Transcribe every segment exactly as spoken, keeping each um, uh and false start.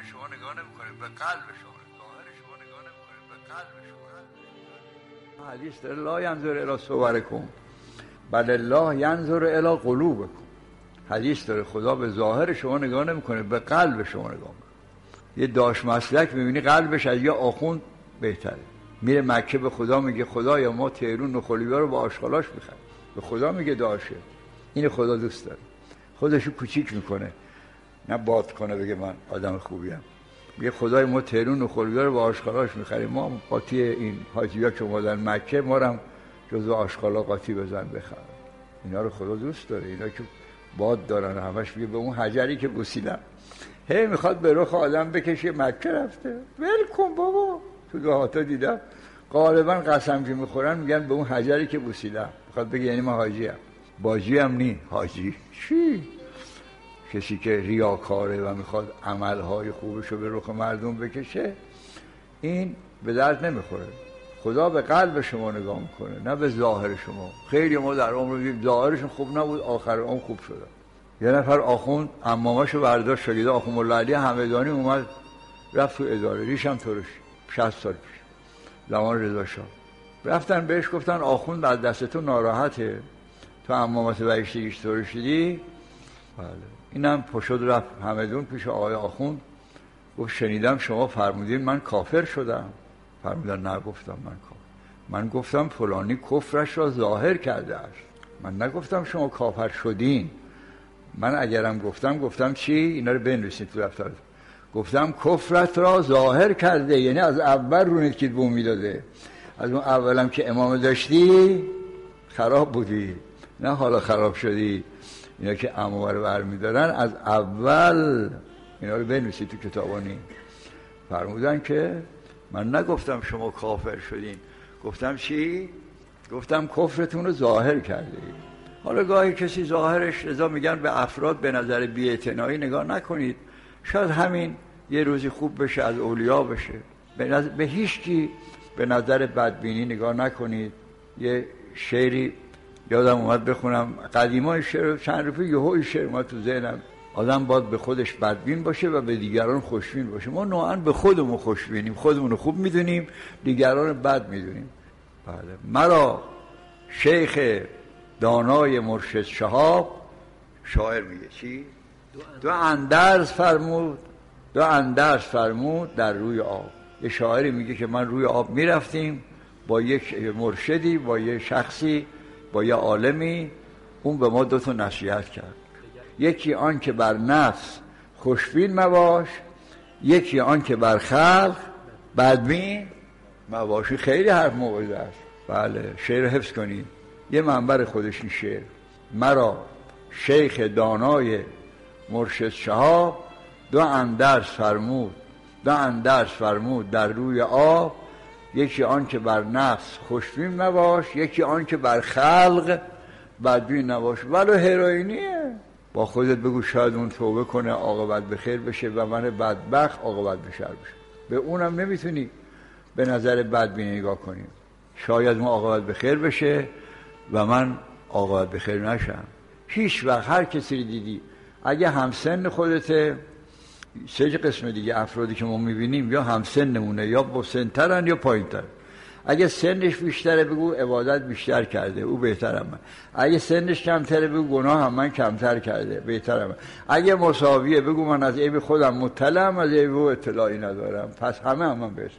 شما نگاه نمیکنه، به قلب شما. ظاهر شما نگاه نمیکنه، به قلب شما. حدیث داره لا ینظر الی صورکم بل الله ینظر الی قلوبکم. حدیث داره خدا به ظاهر شما نگاه نمیکنه، به قلب شما نگاه میکنه. یه داش مسلک میبینی قلبش از یه آخوند بهتره. میره مکه به خدا میگه خدایا ما تهرون نخلیوار رو با آشغالاش میخریم. به خدا میگه داشه. این خدا دوست داره. خودشو کوچیک میکنه، نه باد کنه بگه من آدم خوبیم. میگه خدای ما تهرون نخلیوار رو با آشغالاش میخریم. ما قاطی این حاجی‌ها که اومدن مکه ما رو هم جزو آشغالا قاطی بزن بخرن. اینا رو خدا دوست داره. اینا که باد دارن همش میگه به اون حجری که بوسیدم هی میخواد به رخ آدم بکشه. مکه رفته ول کن بابا. تو دهاتا دیدم غالبا قسم که میخورن میگن به اون حجری که بوسیدم. میخواد بگه یعنی من حاجی ام. باجی هم نی حاجی چی؟ کسی که ریاکاره و میخواد عملهای خوبشو به رخ مردم بکشه این به درد نمیخوره. خدا به قلب شما نگاه میکنه نه به ظاهر شما. خیلی ما در عمر میگیم ظاهرشون خوب نبود آخر عمر خوب شدن. یه نفر آخوند عمامشو برداشت شاگرد آخوند مولا علی همدانی اومد رفت تو اداره. ریشم ترش شصت سال پیش زمان رضا شاه. رفتن بهش گفتن آخوند از دست تو ناراحته، تو عمامت بهشتگیش ترشیدی. بله. اینم پشد رفت همدون پیش آقای آخوند گفت شنیدم شما فرمودین من کافر شدم. فرمودن نه گفتم من کافر. من گفتم فلانی کفرش را ظاهر کرده است. من نگفتم شما کافر شدین. من اگرم گفتم گفتم چی؟ اینا رو بنویسید تو دفتر. گفتم کفرت را ظاهر کرده، یعنی از اول رونت که بوم میداده. از اون اولم که امام داشتی خراب بودی، نه حالا خراب شدی. اینا که عمو رو برمی‌دارن از اول اینا رو بنویسید تو کتابانی. فرمودن که من نگفتم شما کافر شدین. گفتم چی؟ گفتم کفرتون رو ظاهر کرده. حالا گاهی کسی ظاهرش رضا میگن به افراد به نظر بی‌اعتنایی نگاه نکنید. شاید همین یه روزی خوب بشه از اولیا بشه. به, نظر... به هیچ کی به نظر بدبینی نگاه نکنید. یه شعری یادم اومد بخونم قدیما شعر چند رفعه یهو شعر ما تو ذهنم. آدم باید به خودش بدبین باشه و به دیگران خوشبین باشه. ما نوعاً به خودمون خوشبینیم، خودمون رو خوب میدونیم، دیگران رو بد میدونیم. بله. مرا شیخ دانای مرشد شهاب شاعر میگه چی؟ دو اندرز فرمود دو اندرز فرمود در روی آب. یه شاعری میگه که من روی آب میرفتیم با یک مرشدی، با یه شخصی، با یه عالمی. اون به ما دو تا نصیحت کرد. یکی آن که بر نفس خوشبین مباش، یکی آن که بر خلق بدبین مباشی. خیلی حرف موعظه است. بله. شعر حفظ کنید. یه منبر خودش این شعر. مرا شیخ دانای مرشد شهاب دو اندرز فرمود دو اندرز فرمود در روی آب. یکی آن که بر نفس خوشبین مباش، یکی آن که بر خلق بدبین نباش. ولو هروئینیه. با خودت بگو شاید اون توبه کنه عاقبت به خیر بشه و من بدبخت عاقبت به شر بشه. به اونم نمیتونی به نظر بدبین نگاه کنی. شاید اون عاقبت به خیر بشه و من عاقبت به خیر نشم. هیچ وقت هر کسی رو دیدی اگه همسن خودته، سه قسم دیگه افرادی که ما میبینیم یا همسنمونه یا بسنترن یا پایینتر. اگه سنش بیشتره بگو عبادت بیشتر کرده او بهترم من. اگه سنش کمتره بگو گناه هم من کمتر کرده بهترم من. اگه مساویه بگو من از عیب خودم مطلعم، از عیب او اطلاعی ندارم، پس همه هم من بهترم.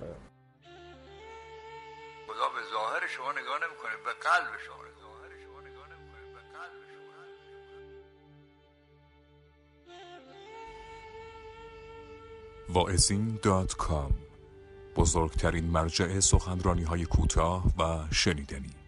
خدا به ظاهر شما نگاه نمیکنه، به قلب شما ظاهر شما نگاه نمیکنه، به قلب شما. واعظین دات کام، بزرگترین مرجع سخنرانی‌های کوتاه و شنیدنی.